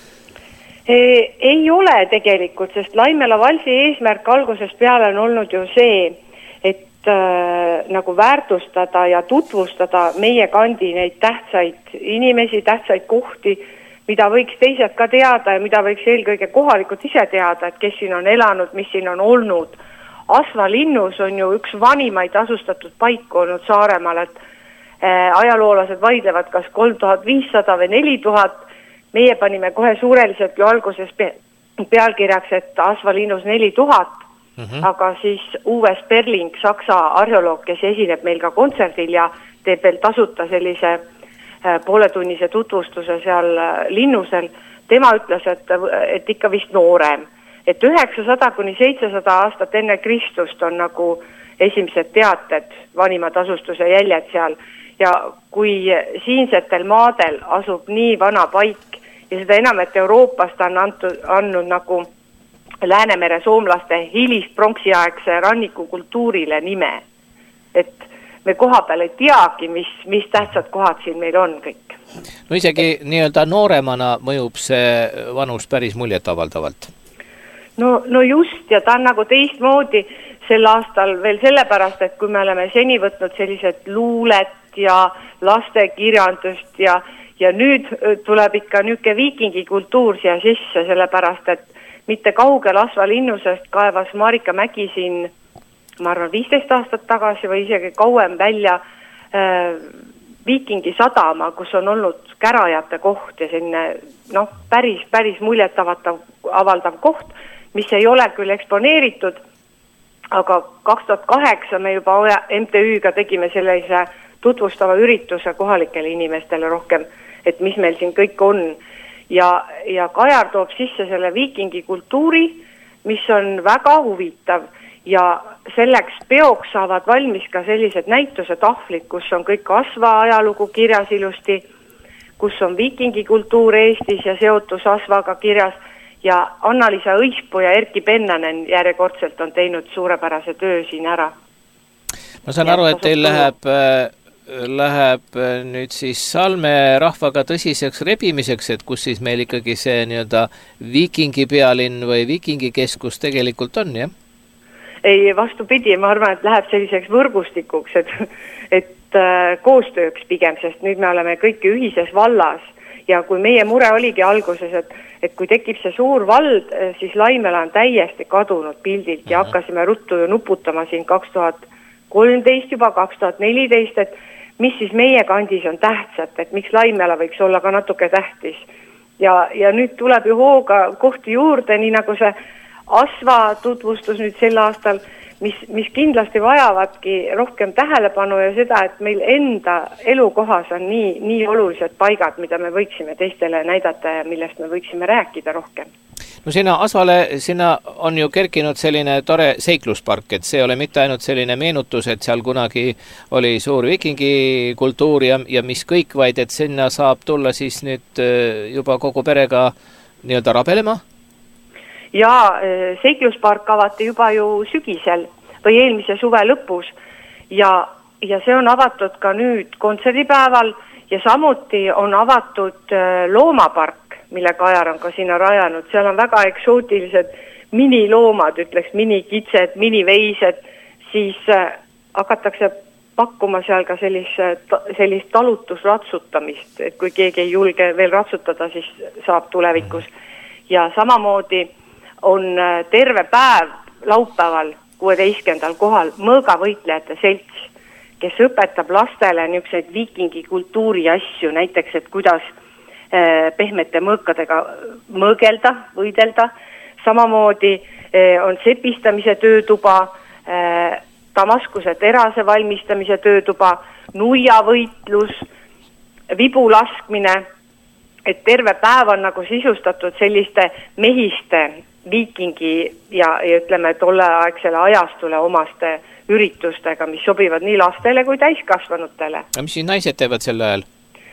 Ei ole tegelikult, sest Laimjala valsi eesmärk algusest peale on olnud ju see, et nagu väärtustada ja tutvustada meie kandi neid tähtsaid inimesi, tähtsaid kohti, mida võiks teised ka teada ja mida võiks eelkõige kohalikud ise teada, et kes siin on elanud, mis siin on olnud. Asva linnus on ju üks vanimaid asustatud paiku olnud Saaremaal, et ajaloolased vaidlevad kas 3500 või 4000. Meie panime kohe suureliselt ju alguses pealkirjaks, et Asva linnus 4000, aga siis Uwe Sperling, saksa arheoloog, kes esineb meil ka kontserdil ja teeb veel tasuta sellise pooletunnise tutvustuse seal linnusel, tema ütles, et ikka vist noorem. Et 900 kuni 700 aastat enne Kristust on nagu esimesed teated, vanimad asustuse jäljed seal. Ja kui siinsetel maadel asub nii vana paik ja seda enam, et Euroopast on andnud nagu Läänemere soomlaste hilist pronksiaegse rannikukultuurile nime. Et me koha peal ei teagi, mis tähtsad kohad siin meil on kõik. No isegi nii-öelda nooremana mõjub see vanus päris muljet avaldavalt. No just, ja ta on nagu teistmoodi sel aastal veel sellepärast, et kui me oleme seni võtnud sellised luulet ja lastekirjandust ja nüüd tuleb ikka niuke viikingikultuur siia sisse, sellepärast, et mitte kaugel Asva linnusest kaevas Marika Mägi siin, ma arvan, 15 aastat tagasi või isegi kauem välja viikingi sadama, kus on olnud kärajate koht ja selline päris muljet avaldav koht, mis ei ole küll eksponeeritud, aga 2008 me juba MTÜ-ga tegime sellise tutvustava ürituse kohalikele inimestele rohkem, et mis meil siin kõik on. Ja Kajar toob sisse selle viikingi kultuuri, mis on väga huvitav ja selleks peoks saavad valmis ka sellised näituse tahvlid, kus on kõik Asva ajalugu kirjas ilusti, kus on viikingi kultuur Eestis ja seotus Asvaga kirjas. Ja Anna-Liisa Õispu ja Erki Pennanen järjekordselt on teinud suurepärase töö siin ära. Ma saan aru, et teil läheb nüüd siis Salme rahvaga tõsiseks rebimiseks, et kus siis meil ikkagi see nii-öelda viikingi pealinn või viikingi keskus tegelikult on, jah? Ei, vastupidi, ma arvan, et läheb selliseks võrgustikuks, et koostööks pigem, sest nüüd me oleme kõik ühises vallas ja kui meie mure oligi alguses, et kui tekib see suur vald, siis Laimjala on täiesti kadunud pildilt ja hakkasime ruttu ju nuputama siin 2013 juba, 2014, et mis siis meie kandis on tähtsat, et miks Laimjala võiks olla ka natuke tähtis. Ja nüüd tuleb ju hooga kohti juurde, nii nagu see Asva tutvustus nüüd sel aastal, mis kindlasti vajavadki rohkem tähelepanu ja seda, et meil enda elukohas on nii olulised paigad, mida me võiksime teistele näidata ja millest me võiksime rääkida rohkem. No sinna on ju kerkinud selline tore seikluspark, et see ei ole mitte ainult selline meenutus, et seal kunagi oli suur viikingi kultuur ja mis kõik, vaid et sinna saab tulla siis nüüd juba kogu perega nii-öelda rabelema? ja seikluspark avati juba ju sügisel või eelmise suve lõpus ja see on avatud ka nüüd kontserdipäeval ja samuti on avatud loomapark, mille Kajar on ka sinna rajanud. Seal on väga eksootilised miniloomad, ütleks minikitsed, miniveised, siis hakatakse pakkuma seal ka sellist talutusratsutamist, et kui keegi ei julge veel ratsutada, siis saab tulevikus. Ja samamoodi on terve päev laupäeval 16. kohal mõõgavõitlejate selts, kes õpetab lastele niisuguseid viikingi kultuuri asju, näiteks, et kuidas pehmete mõõkadega mõõgelda, võidelda. Samamoodi on sepistamise töötuba, Damaskuse terase valmistamise töötuba, nuiavõitlus, vibu laskmine, et terve päev on nagu sisustatud selliste mehiste viikingi ja ütleme tolleaegsele ajastule omaste üritustega, mis sobivad nii lastele kui täiskasvanutele. Mis siis naised teevad sel ajal?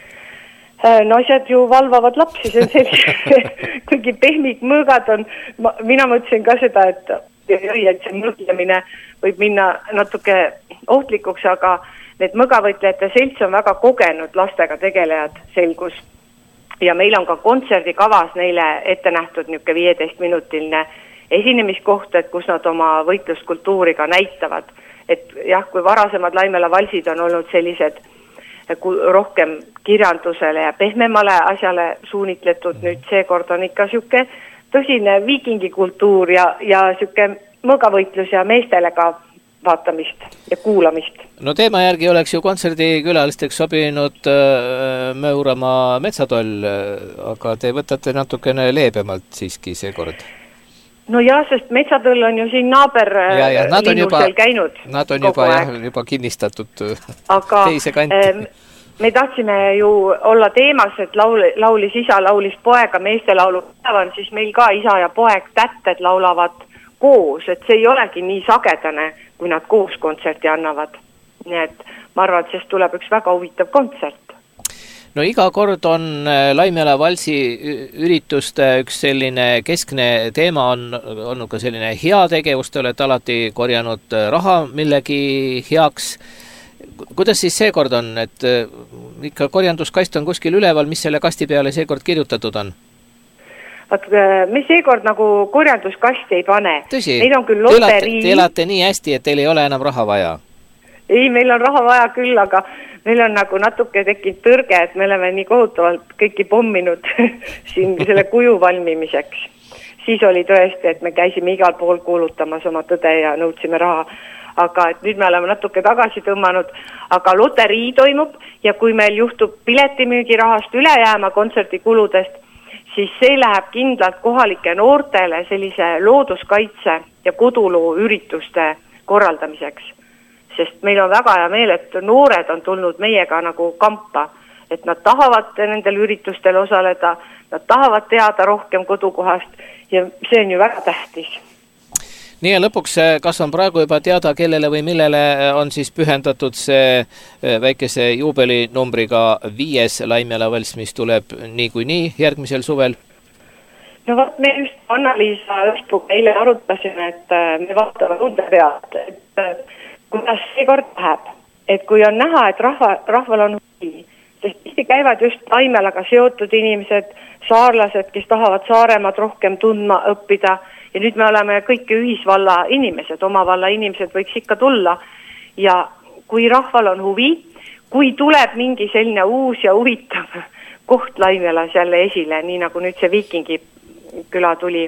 Naised ju valvavad lapsi, see on selline, kuigi pehmikmõõgad on, mina mõtlesin ka seda, et see mõõglemine võib minna natuke ohtlikuks, aga need mõõgavõitlejate selts on väga kogenud lastega tegelejad, selgus. Ja meil on ka kontserdi kavas neile ette nähtud niisugune 15-minutiline esinemiskoht, et kus nad oma võitluskultuuri ka näitavad. Et jah, kui varasemad Laimela valsid on olnud sellised rohkem kirjandusele ja pehmemale asjale suunitletud, nüüd seekord on ikka niisugune tõsine viikingikultuur ja niisugune mõõgavõitlus ja meestele ka vaatamist ja kuulamist. No teema järgi oleks ju kontserdikülalisteks sobinud Mõuramaa metsatoll, aga te võtate natukene leebemalt siiski seekord. No jah, sest metsatoll on ju siin naaberlinnusel käinud. Nad on juba kinnistatud aga teise kanti. Me tahtsime ju olla teemas, et laulis isa, laulis poega, meestelaulu päevan, siis meil ka isa ja poeg tätted laulavad koos, et see ei olegi nii sagedane, kui nad koos kontserti annavad. Nii et ma arvan, et sest tuleb üks väga huvitav kontsert. No iga kord on Laimela valsi ürituste üks selline keskne teema on olnud ka selline heategevus, te olete alati korjanud raha millegi heaks. Kuidas siis seekord on, et ikka korjanduskast on kuskil üleval, mis selle kasti peale seekord kirjutatud on? Me seekord nagu korjanduskasti ei pane. Tõsi, meil on küll loterii. Te elate nii hästi, et teil ei ole enam raha vaja? Ei, meil on raha vaja küll, aga meil on nagu natuke tekkinud tõrge, et me oleme nii kohutavalt kõiki pomminud siin selle kuju valmimiseks. Siis oli tõesti, et me käisime igal pool kuulutamas oma tõde ja nõudsime raha. Aga et nüüd me oleme natuke tagasi tõmmanud, aga loterii toimub ja kui meil juhtub piletimüügi rahast üle jääma kontserdikuludest, siis see läheb kindlalt kohalike noortele sellise looduskaitse ja koduloo ürituste korraldamiseks. Sest meil on väga hea meel, et noored on tulnud meiega nagu kampa, et nad tahavad nendel üritustel osaleda, nad tahavad teada rohkem kodukohast ja see on ju väga tähtis. Nii ja lõpuks, kas on praegu juba teada, kellele või millele on siis pühendatud see väikese juubelinumbriga 5. Laimela valss, mis tuleb nii järgmisel suvel? No vaat me just Anna-Liisa Õhtuga eile arutasime, et me vaatame tunde pealt, et kuidas see kord läheb. Et kui on näha, et rahval on huvi, sest tihti käivad just Laimelaga seotud inimesed, saarlased, kes tahavad Saaremaad rohkem tundma õppida. Ja nüüd me oleme kõik ühisvalla inimesed, oma valla inimesed võiks ikka tulla. Ja kui rahval on huvi, kui tuleb mingi selline uus ja huvitav koht Laimelas jälle esile, nii nagu nüüd see Viikingi küla tuli,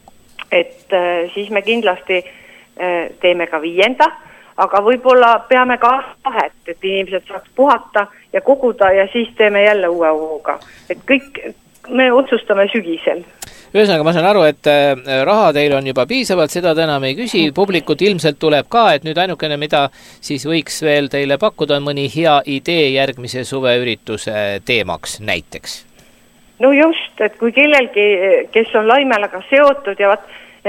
et siis me kindlasti teeme ka 5. Aga võib-olla peame ka vahet, et inimesed saaks puhata ja koguda ja siis teeme jälle uue hooga. Et kõik me otsustame sügisel. Ühesõnaga, ma saan aru, et raha teil on juba piisavalt, seda te enam ei küsi, publikut ilmselt tuleb ka, et nüüd ainukene, mida siis võiks veel teile pakkuda, on mõni hea idee järgmise suveürituse teemaks näiteks? No just, et kui kellelgi, kes on Laimelaga seotud ja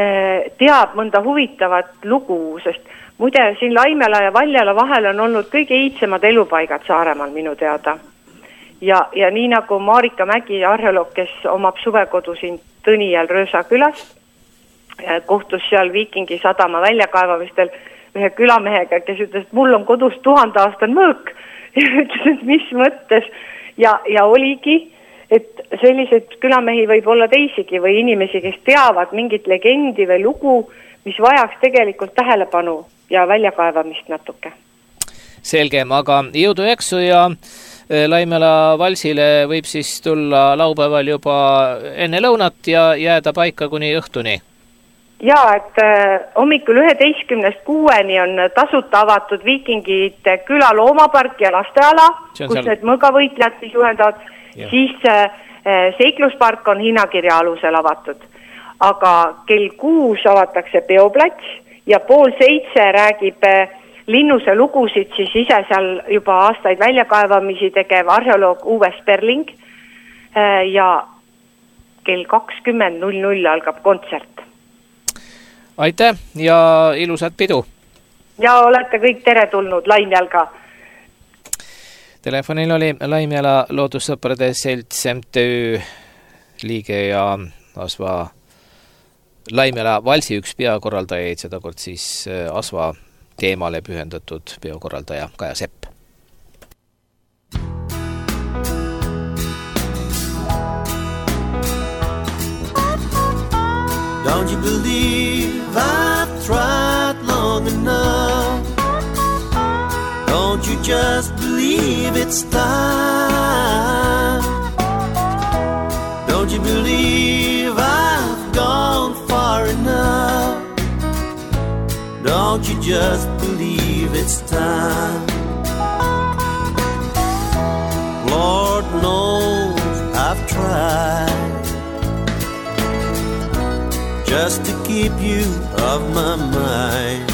teab mõnda huvitavat lugu, sest muide siin Laimela ja Valjala vahel on olnud kõige iidsemad elupaigad Saaremaal minu teada. Ja nii nagu Marika Mägi, arheoloog, kes omab suvekodu siin Tõnijal Röösa külas, kohtus seal Viikingi sadama väljakaevamistel ühe külamehega, kes ütles, et mul on kodus 1000-aastane mõõk ja ütles, et mis mõttes ja oligi, et selliseid külamehi võib olla teisigi või inimesi, kes teavad mingit legendi või lugu, mis vajaks tegelikult tähelepanu ja väljakaevamist natuke. Selge, aga jõudu jaksu ja Laimela valsile võib siis tulla laupäeval juba enne lõunat ja jääda paika kuni õhtuni. Jaa, et hommikul 11-6 on tasuta avatud Viikingite küla loomapark ja lasteala, kus need mõõgavõitlejad siis juhendavad, siis seikluspark on hinnakirja alusel avatud. Aga kell 6 avatakse peoplats ja 6:30 räägib linnuse lugusid siis ise seal juba aastaid väljakaevamisi tegev arheoloog Uwe Sperling ja kell 20:00 algab kontsert. Aitäh ja ilusat pidu! Ja olete kõik teretulnud Laimjalga. Telefonil oli Laimjala loodussõprade selts MTÜ liige ja Asva Laimjala valsi üks peakorraldajaid, sedakord siis Asva teemale pühendatud peokorraldaja Kaja Sepp. Don't you believe I've tried long enough? Don't you just believe it's time? Don't you believe I've gone far enough? Don't you just believe it's time? Lord knows I've tried just to keep you off my mind,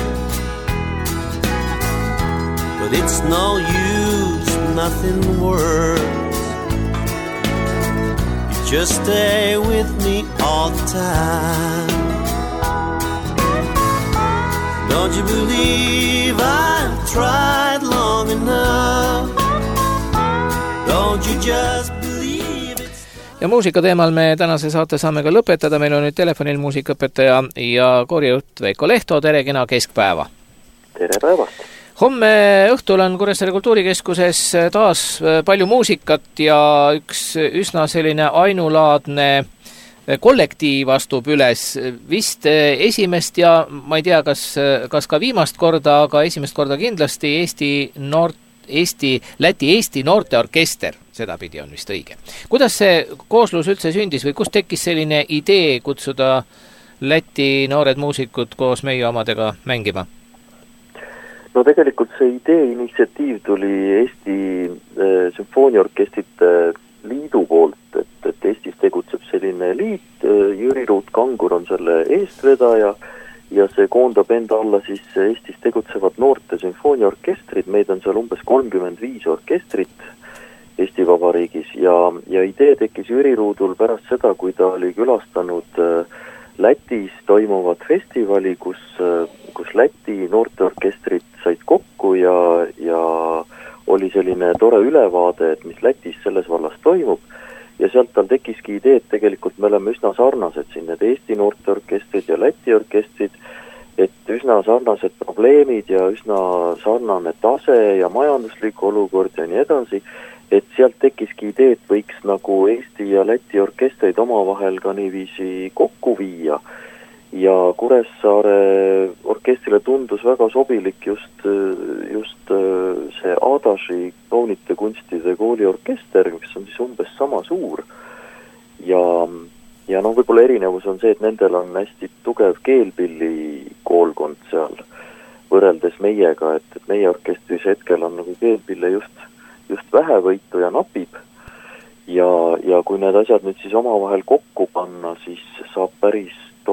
but it's no use, nothing works. You just stay with me all the time. Don't you believe I've tried long enough? Don't you just ja muusika teemal me tänase saate saame ka lõpetada. Meil on nüüd telefonil muusikaõpetaja ja koorijuht Veiko Lehto. Tere, kena keskpäeva! Tere päevast! Homme õhtul on Kuressaare kultuurikeskuses taas palju muusikat ja üks üsna selline ainulaadne kollektiiv astub üles. Vist esimest ja ma ei tea, kas ka viimast korda, aga esimest korda kindlasti Läti-Eesti noorteorkester, sedapidi on vist õige. Kuidas see kooslus üldse sündis või kust tekkis selline idee kutsuda Läti noored muusikud koos meie omadega mängima? No tegelikult see idee, initsiatiiv tuli Eesti sümfooniaorkestrite liidu poolt, et Eestis tegutseb selline liit, Jüri Ruut Kangur on selle eestvedaja ja see koondab enda alla siis Eestis tegutsevad noorte sümfooniaorkestrid, meid on seal umbes 35 orkestrit Eesti Vabariigis ja idee tekkis Jüri Ruudul pärast seda, kui ta oli külastanud Lätis toimuvat festivali, kus Läti noorteorkestrid said kokku ja oli selline tore ülevaade, et mis Lätis selles vallas toimub. Ja sealt tal tekkiski idee, et tegelikult me oleme üsna sarnased siin, need Eesti noorteorkestrid ja Läti orkestrid, et üsna sarnased probleemid ja üsna sarnane tase ja majanduslik olukord ja nii edasi, et sealt tekkiski idee, et võiks nagu Eesti ja Läti orkestreid omavahel ka niiviisi kokku viia. Ja Kuressaare orkestrile tundus väga sobilik just see Adaži kaunite kunstide kooliorkester, mis on siis umbes sama suur. Ja võib-olla erinevus on see, et nendel on hästi tugev keelpilli koolkond seal võrreldes meiega, et meie orkestris hetkel on nagu keelpille just vähevõitu ja napib. Ja kui need asjad nüüd siis omavahel kokku panna, siis saab päris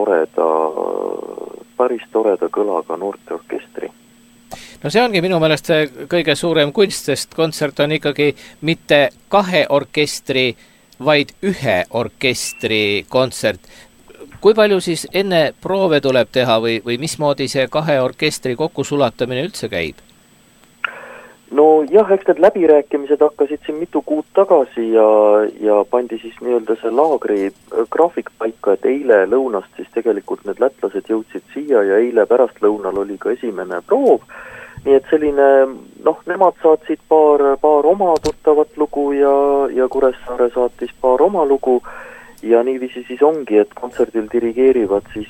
toreda kõlaga noorteorkestri. No see ongi minu meelest kõige suurem kunst, sest kontsert on ikkagi mitte 2 orkestri, vaid 1 orkestri kontsert. Kui palju siis enne proove tuleb teha või mismoodi see 2 orkestri kokkusulatamine üldse käib? no jah, eks need läbirääkimised hakkasid siin mitu kuud tagasi ja pandi siis nii-öelda see laagri graafik paika, et eile lõunast siis tegelikult need lätlased jõudsid siia ja eile pärastlõunal oli ka esimene proov, nii et selline, nemad saatsid paar oma tuttavat lugu ja Kuressaare saatis paar oma lugu ja niiviisi siis ongi, et kontserdil dirigeerivad siis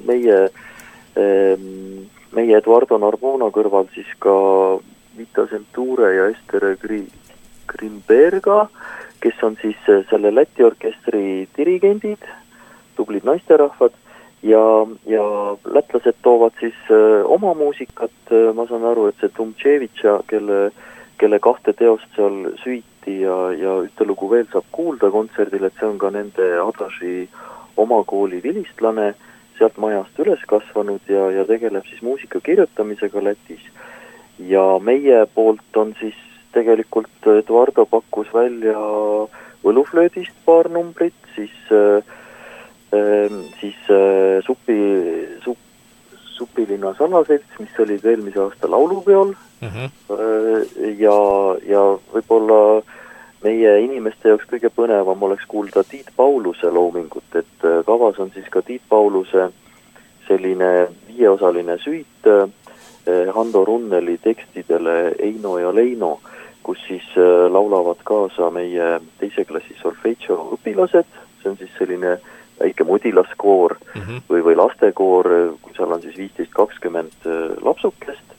meie Eduardo Narbona kõrval siis ka Vita Centure ja Ester Grimberga, kes on siis selle Läti orkestri dirigendid, tublid naisterahvad ja lätlased toovad siis oma muusikat, ma saan aru, et see Tumtševitša, kelle 2 teost seal Süiti ja ühte lugu veel saab kuulda kontserdil, et see on ka nende Adaži oma kooli vilistlane, sealt majast üles kasvanud ja tegeleb siis muusika kirjutamisega Lätis. Ja meie poolt on siis tegelikult Eduardo pakkus välja Võluflöödist paar numbrit, siis Supilinna salaselts, mis oli eelmise aasta laulupeol ja võib-olla meie inimeste jaoks kõige põnevam oleks kuulda Tiit Pauluse loomingut, et kavas on siis ka Tiit Pauluse selline 5-osaline süit Hando Runneli tekstidele Eino ja Leino, kus siis laulavad kaasa meie 2. klassi solfeggio õpilased, see on siis selline väike mudilaskoor või lastekoor, kui seal on siis 15-20 lapsukest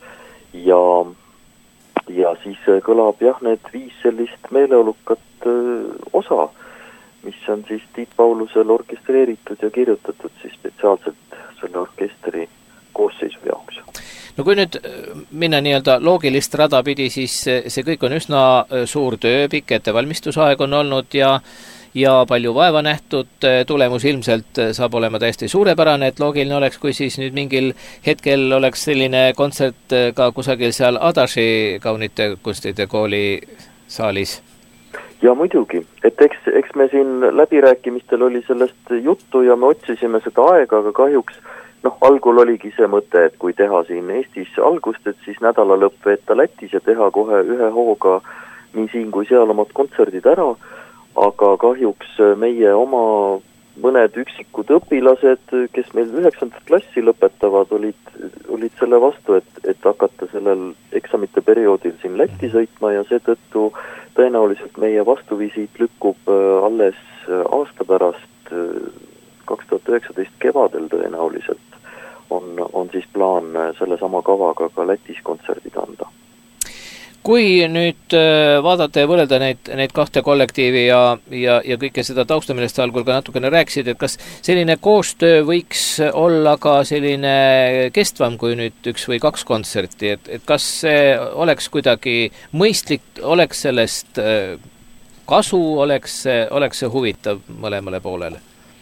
ja siis kõlab need 5 sellist meeleolukat osa, mis on siis Tiit Paulusel orkestreeritud ja kirjutatud siis spetsiaalselt selle orkestri koosseisu jaoks. No kui nüüd minna nii-öelda loogilist rada pidi, siis see kõik on üsna suur töö, pikk ettevalmistusaeg on olnud ja palju vaeva nähtud, tulemus ilmselt saab olema täiesti suurepärane, et loogiline oleks, kui siis nüüd mingil hetkel oleks selline kontsert ka kusagil seal Adaži kaunite kunstide kooli saalis. Ja muidugi, et eks me siin läbirääkimistel oli sellest juttu ja me otsisime seda aega, aga kahjuks algul oligi see mõte, et kui teha siin Eestis algust, et siis nädala lõpp veeta Lätis ja teha kohe ühe hooga nii siin kui seal omad kontserdid ära, aga kahjuks meie oma mõned üksikud õpilased, kes meil 9. klassi lõpetavad, olid selle vastu, et hakata sellel eksamite perioodil siin Lätti sõitma ja seetõttu tõenäoliselt meie vastuvisiit lükkub alles aasta pärast 2019 kevadel tõenäoliselt on siis plaan sellesama kavaga ka Lätis kontserdid anda. Kui nüüd vaadata ja võrrelda neid 2 kollektiivi ja kõike seda tausta, millest sa algul ka natukene rääkisid, et kas selline koostöö võiks olla ka selline kestvam kui nüüd 1 või 2 kontserti, et kas see oleks kuidagi mõistlik, oleks sellest kasu, oleks see huvitav mõlemale poolele?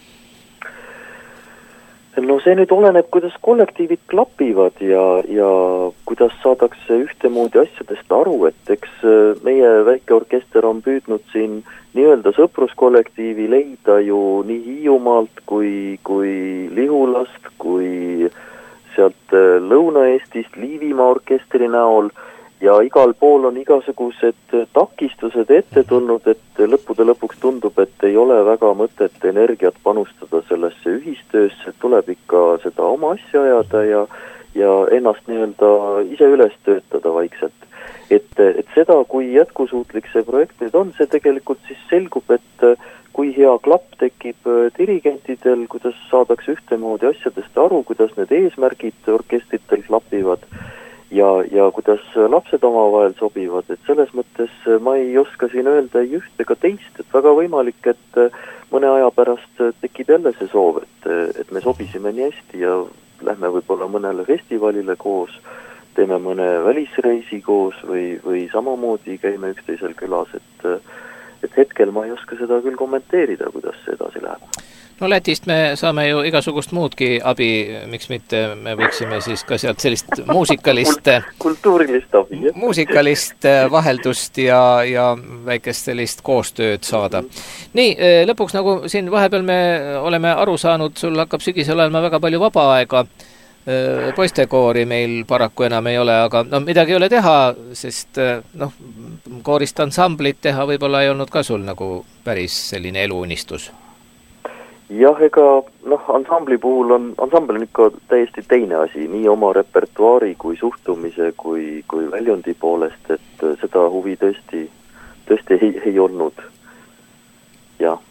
No see nüüd oleneb, kuidas kollektiivid klapivad ja kuidas saadakse ühtemoodi asjadest aru, et eks meie väike orkester on püüdnud siin nii-öelda sõpruskollektiivi leida ju nii Hiiumaalt kui Lihulast, kui sealt Lõuna-Eestist Liivimaa orkestri näol ja igal pool on igasugused takistused ette tulnud, et lõppude lõpuks tundub, et ei ole väga mõtet energiat panustada sellesse ühistöösse, tuleb ikka seda oma asja ajada ja ennast nii-öelda ise üles töötada vaikselt. Et seda, kui jätkusuutlik see projekt nüüd on, see tegelikult siis selgub, et kui hea klapp tekib dirigentidel, kuidas saadakse ühtemoodi asjadest aru, kuidas need eesmärgid orkestritel klapivad ja kuidas lapsed omavahel sobivad, et selles mõttes ma ei oska siin öelda ei üht ega teist, et väga võimalik, et mõne aja pärast tekib jälle see soov, et me sobisime nii hästi ja lähme võib-olla mõnele festivalile koos, teeme mõne välisreisi koos või samamoodi käime üksteisel külas, et hetkel ma ei oska seda küll kommenteerida, kuidas see edasi läheb. No Lätist me saame ju igasugust muudki abi, miks mitte me võiksime siis ka sealt sellist kultuurilist abi, muusikalist vaheldust ja väikest sellist koostööd saada. Nii, lõpuks nagu siin vahepeal me oleme aru saanud, sul hakkab sügisel olema väga palju vaba aega. poistekoori meil paraku enam ei ole, aga no midagi ei ole teha, sest noh, koorist ansamblit teha võib-olla ei olnud ka sul nagu päris selline eluunistus. Jah, ega noh, ansambli puhul ansambel on ikka täiesti teine asi, nii oma repertuaari kui suhtumise kui väljundi poolest, et seda huvi tõesti ei olnud. Jah.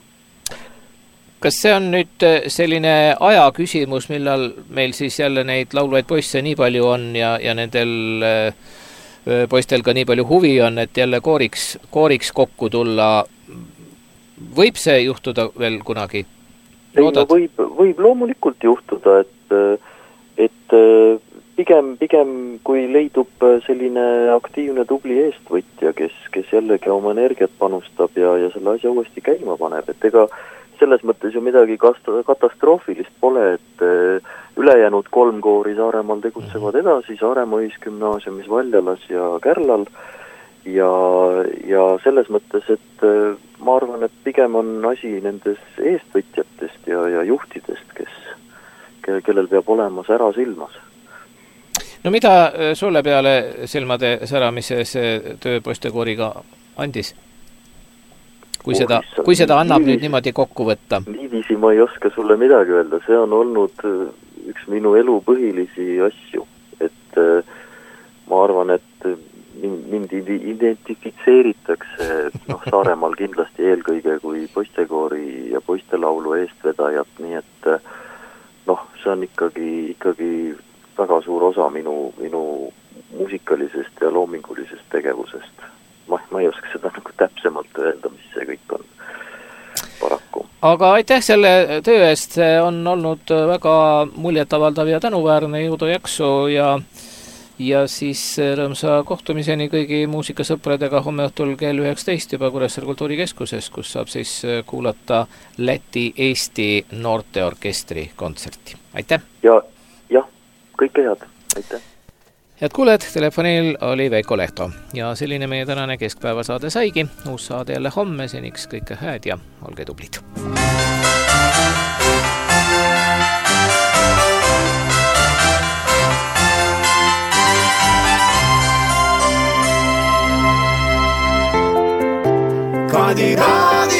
Kas see on nüüd selline aja küsimus, millal meil siis jälle neid laulvaid poisse nii palju on ja nendel poistel ka nii palju huvi on, et jälle kooriks kokku tulla? Võib see juhtuda veel kunagi? Ei, no võib loomulikult juhtuda, et pigem kui leidub selline aktiivne tubli eestvõtja, kes jällegi oma energiat panustab ja selle asja uuesti käima paneb, et ega selles mõttes ju midagi katastroofilist pole, et ülejäänud 3 koori Saaremaal tegutsevad edasi, Saaremaa Ühisgümnaasiumis, Valjalas ja Kärlal ja selles mõttes, et ma arvan, et pigem on asi nendes eestvõtjatest ja juhtidest, kellel peab olema sära silmas. No mida sulle peale silmade säramise see töö poistekooriga andis? Kui seda annab nüüd niimoodi kokku võtta? Niiviisi ma ei oska sulle midagi öelda, see on olnud üks minu elu põhilisi asju, et ma arvan, et mind identifitseeritakse Saaremaal kindlasti eelkõige kui poistekoori ja poistelaulu eestvedajat, nii et see on ikkagi väga suur osa minu muusikalisest ja loomingulisest tegevusest. Ma ei oska seda nagu täpsemalt öelda, mis see kõik on paraku. Aga aitäh selle töö eest, see on olnud väga muljetavaldav ja tänuväärne, jõudu jaksu ja siis rõõmsa kohtumiseni kõigi muusikasõpradega homme õhtul kell 19 juba Kuressaare Kultuurikeskuses, kus saab siis kuulata Läti-Eesti noorteorkestri kontserti. Aitäh! Ja kõike head, aitäh! Head kuuled, telefonil oli Veiko Lehto ja selline meie tänane keskpäevasaade saigi. Uus saade jälle homme, seniks kõike hääd ja olge tublid. Kandidaadi